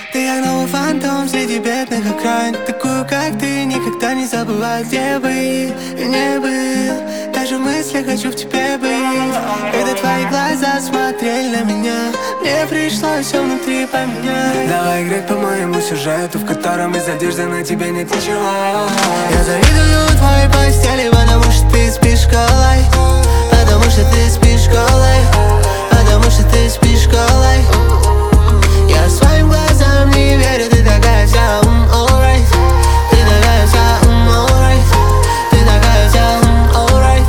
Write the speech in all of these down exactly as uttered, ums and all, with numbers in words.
Ты как новый фантом среди бедных окраин. Такую, как ты, никогда не забывают, где бы и не был. Даже в мыслях хочу в тебе быть. Когда твои глаза смотрели на меня, мне пришлось все внутри поменять. Давай играть по моему сюжету, в котором из одежды на тебе нет ничего. Я завидую твоей постели, потому что ты спишь голой. Потому что ты спишь голой. Потому что ты спишь голой. Я своим глазам не верю, ты такая вся, um, alright. Ты такая вся, um, alright. Ты такая вся, um, alright.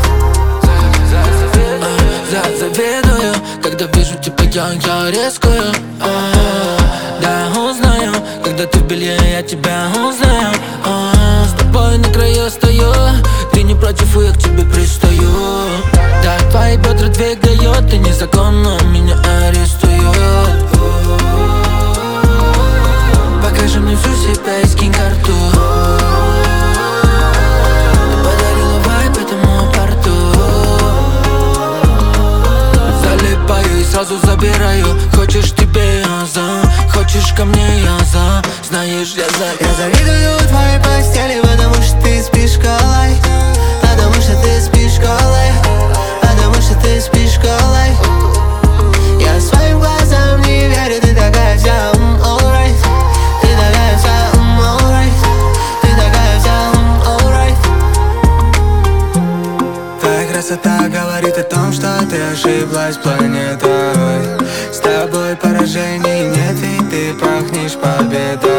Я завидую, когда вижу тебя, я, я рискую. а, Да, узнаю, когда ты в белье, я тебя узнаю. а, С тобой на краю стою, ты не против, и я к тебе пристаю. Да, твои бедра двигают, ты незаконно меня арестуют. Покажи мне всю себя и скинь карту. Ты подарила вайб этому порту. Залипаю и сразу забираю. Хочешь, тебе я за, хочешь ко мне я за. Знаешь, я за. Я завидую твоей постели, потому что ты спишь голой. Потому что ты спишь голой. Потому что ты спишь голой. Я своим глазам не верю, ты такая вся, um, alright. Ты такая вся, um, alright. Ты такая вся, um, alright. Твоя красота говорит о том, что ты ошиблась планетой. С тобой поражений нет, ведь ты пахнешь победой.